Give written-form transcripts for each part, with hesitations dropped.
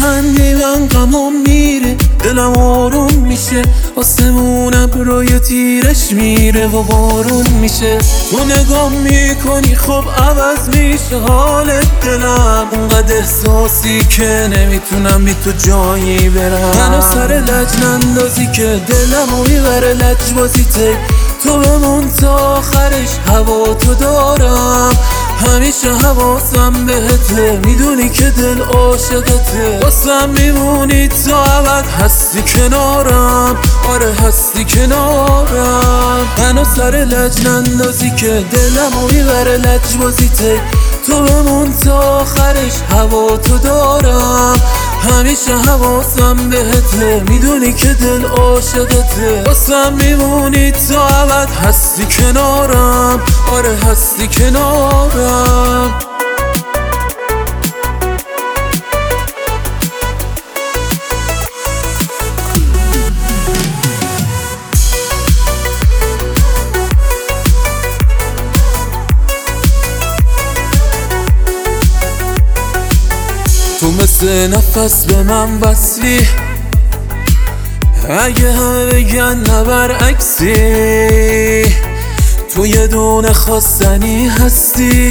میخندی من غمم میره، دلم آروم میشه، آسمون ابرای تیرش میره و بارون میشه. تو نگاه میکنی خب عوض میشه حال دلم، اونقدر احساسی که نمیتونم بی تو جایی برم. منو سر لج نندازی که دلمو میبره لجبازیته، تو بمون تا آخرش هوا تو دارم، همیشه حواسم بهته، میدونی که دل عاشقته، واسم میمونی تا ابد، هستی کنارم، آره هستی کنارم. منو سر لج نندازی که دلمو میبره لجبازیته، تو بمون تا آخرش هوا تو دارم، همیشه حواسم بهته، میدونی که دل عاشقته، واسم میمونی تا ابد، هستی کنارم، آره هستی کنارم. تو مثل نفس به من وصلی، اگه همه بگن نه برعکسی، تو یه دونه خواستنی هستی،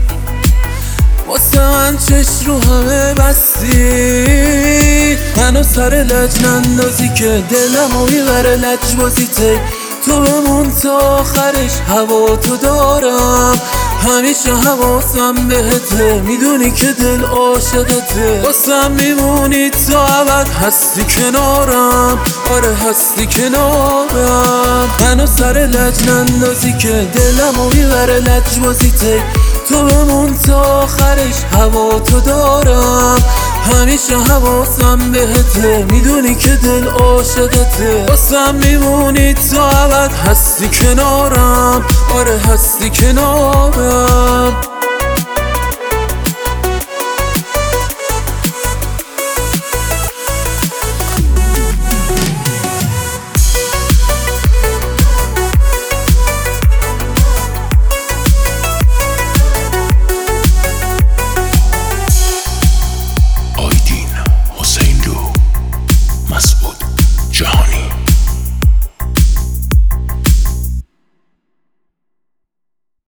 واسه من چشم رو همه بستی. منو سر لج نندازی که دلمو میبره لجبازیته، تو بمون تا آخرش هوا تو دارم، همیشه حواسم بهته، میدونی که دل عاشقته، واسم میمونی تا ابد، هستی کنارم، آره هستی کنارم. منو سر لج نندازی که دلمو میبره لجبازیته، تو بمون تا آخرش هوا تو دارم، همیشه حواسم بهته، میدونی که دل عاشقته، واسم میمونی تا ابد، هستی کنارم، آره هستی کنارم.